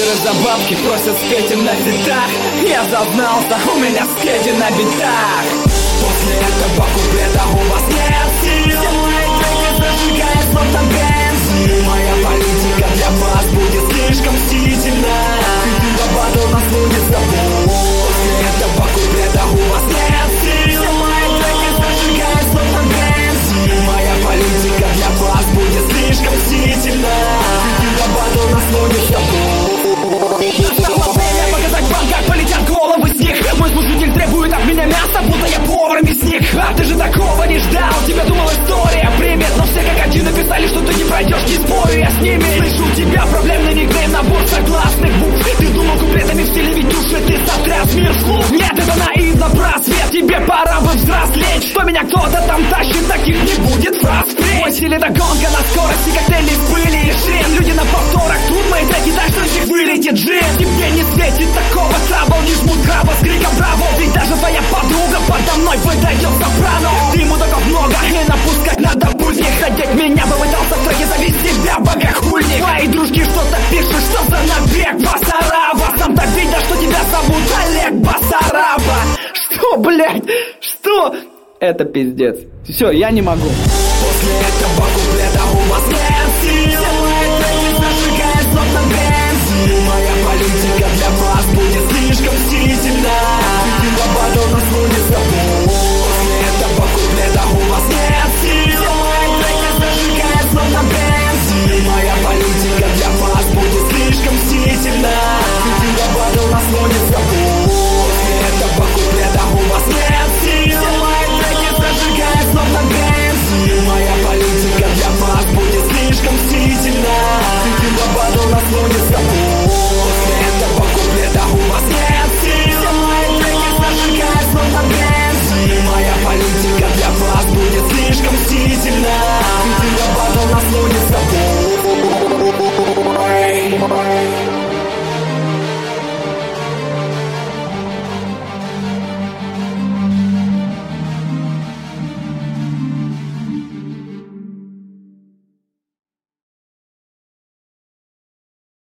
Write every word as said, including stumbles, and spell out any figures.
Рэперы за бабки просят спеть им на битах. Я зазнался, у меня скеди на битах. После этого куплета у вас нет сил. Все мои треки зажигают словно бензин. Моя политика для вас будет слишком мстительна. До батл нас будет с тобой. После этого куплета у вас нет сил. Все мои треки зажигают словно бензин. Моя политика для вас будет слишком мстительна. До батл нас будет с тобой. Настало время показать вам, как полетят головы с них. Мой слушатель требует от меня мяса, будто я повар-мясник. А ты же такого не ждал, тебя думал история примет. Но все как один написали, что ты не пройдешь, не спорю я с ними. Слышу у тебя проблемный никнейм, набор согласных букв. Ты думал куплетами в стиле Витюши, ты сотряс мир вслух. Нет, это наивно, просвет, тебе пора бы взрослеть. Что меня кто-то там тащит, таких не будет фраз впредь. Мой стиль это гонка на скорости, коктейли в пыли и шин. Люди на повторах, тут мои треки, так что из них вылетит джин. Тебе не светит такого трабл, не жмут краба с криком браво. Ведь даже твоя подруга подо мной выдает сопрано. Ты мудаков много, и напускать надо пульс. Не хотеть меня попытался в треке завести себя, богохульник. Мои дружки что-то пишут, что за набег Басараба. Сам так видно, что тебя зовут Олег Басараба. Что, блядь, что? Это пиздец. Все, я не могу. После этого